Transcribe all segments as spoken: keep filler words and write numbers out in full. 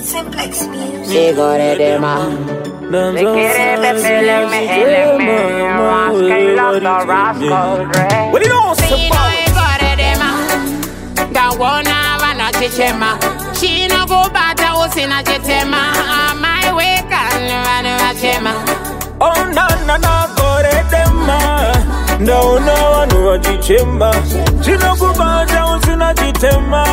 Simplex Music. Sigo de tema. Me quiere beberle, me hele, me rascal up the rascal Dre. What do you know? See no ego de tema. Da wona wana chichema. She no go bata usina chitema. My way can wana wachema. Oh na na na gore dema. Ndaona wanu wajichemba. Chino kubaja usina chitema.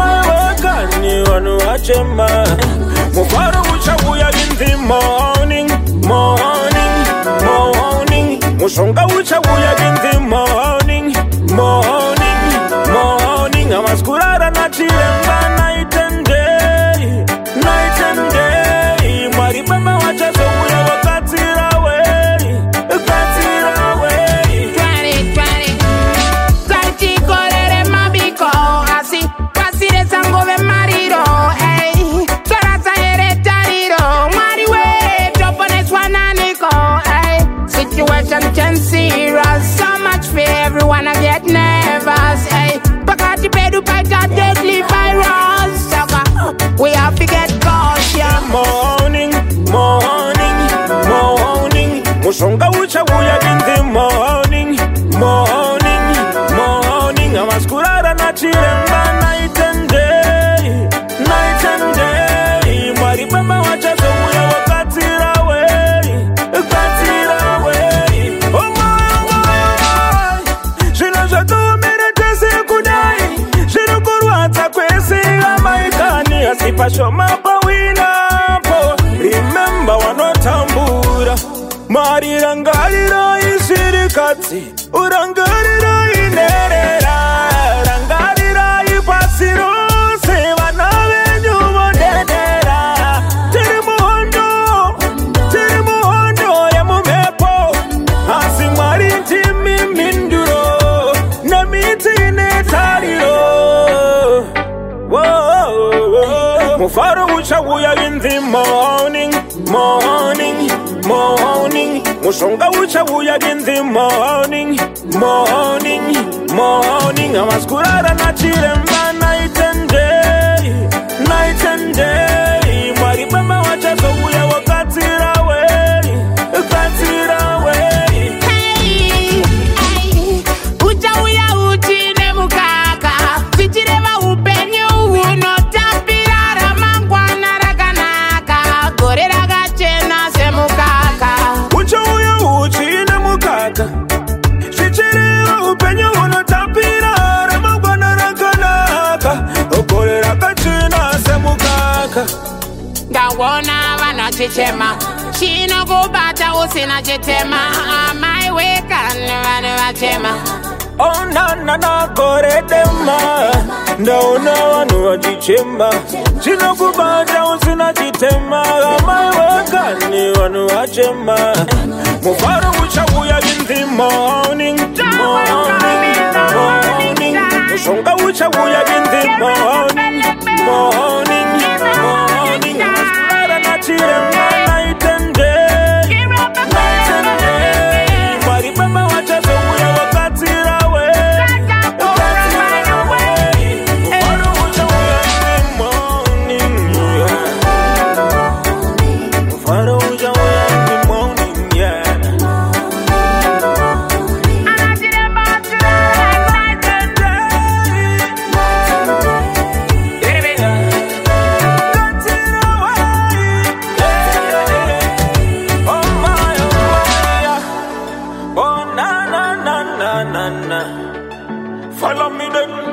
My way wanu wachema. Mufaro uchabuya in the morning, morning, morning. Mushonga uchabuya in the morning, morning, morning. Amaskurara na chilemba night and day, night and day. Maribamba wachazo uya wakatira way, wakatira way. Twenty, twenty. Twenty kolere mabiko. Asi, pasire sango ve marido. Ey, sorasa ere tarido. Mari we, topones wananiko. Ey, situation can serious. So much for everyone I get nervous. Ey, Bakati bedu bite a deadly virus. Saka, we have to get cautious. Morning, morning, morning. Mushonga uchabuya in the morning, morning, morning. Amaskurara na chilemba night and day, night and day. Maribamba wachazo uya wakatira way, wakatira way. Oh my, oh my, oh my. Shino jato mere tese kudai. Shino kuruata kwesi amaikani. Asipasho mapawina po. Remember wanotambura. Marirangarira isirikati. Urangarira inerera. Rangarira ipasiro. Sevana venyu mondedera. Tiri muhondo. Tiri muhondo ya mumepo. Asimari timi minduro. Namiti netariro. Whoa. Mufaro uchabuya in the morning, morning, morning. Mushonga uchabuya in the morning, morning, morning. Amaskurara na chilemba night and day, night and day. Maribamba wachazo uya wakatira way, wakatira way. Hey, hey, ucha uya uchi ne mukaka. Vichireva upenyu uno tapirara mangwana rakanaka. Gore ragachena se mukaka. Ucha uya uchi ne mukaka. Shichireva upenyu unotapira ramangwana rakanaka. Okore rakachena se mukaka. Gawona wana chichema. She no go bata usina chitema. My way can wana wachema. Oh na na na gore dema. Ndaona wanu wajichemba. Chino kubaja usina chitema. My way wanu wachema. Mufaro uchabuya in the morning, morning, morning. Mushonga uchabuya in the morning, morning, morning. Amaskurara na chilemba night and day, night and day. Maribamba wachazo uya wakatira way, wakatira way. Mufaro uchabuya in the morning, yeah. Mufaro uchabuya in the morning, yeah. Follow me then.